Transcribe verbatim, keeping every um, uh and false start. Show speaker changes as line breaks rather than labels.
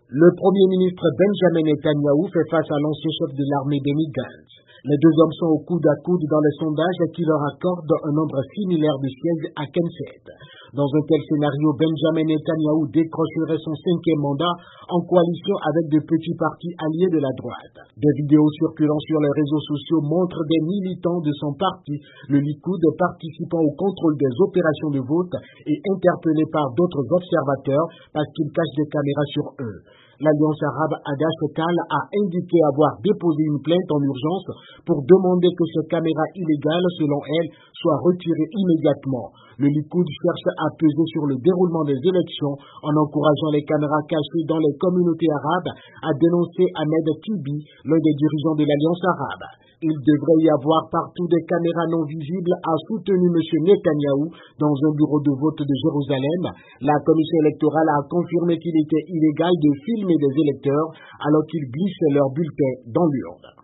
Le Premier ministre Benjamin Netanyahou fait face à l'ancien chef de l'armée Benny Gantz. Les deux hommes sont au coude à coude dans les sondages qui leur accordent un nombre similaire de sièges à Knesset. Dans un tel scénario, Benjamin Netanyahou décrocherait son cinquième mandat en coalition avec de petits partis alliés de la droite. Des vidéos circulant sur les réseaux sociaux montrent des militants de son parti, le Likoud, participant au contrôle des opérations de vote et interpellés par d'autres observateurs parce qu'ils cachent des caméras sur eux. L'Alliance arabe Hadash Tal a indiqué avoir déposé une plainte en urgence pour demander que ces caméras illégales, selon elle, soient retirées immédiatement. Le Likoud cherche à peser sur le déroulement des élections en encourageant les caméras cachées dans les communautés arabes à dénoncer Ahmed Tibi, l'un des dirigeants de l'Alliance arabe. Il devrait y avoir partout des caméras non visibles, a soutenu M. Netanyahou dans un bureau de vote de Jérusalem. La commission électorale a confirmé qu'il était illégal de filmer des électeurs alors qu'ils glissaient leurs bulletins dans l'urne.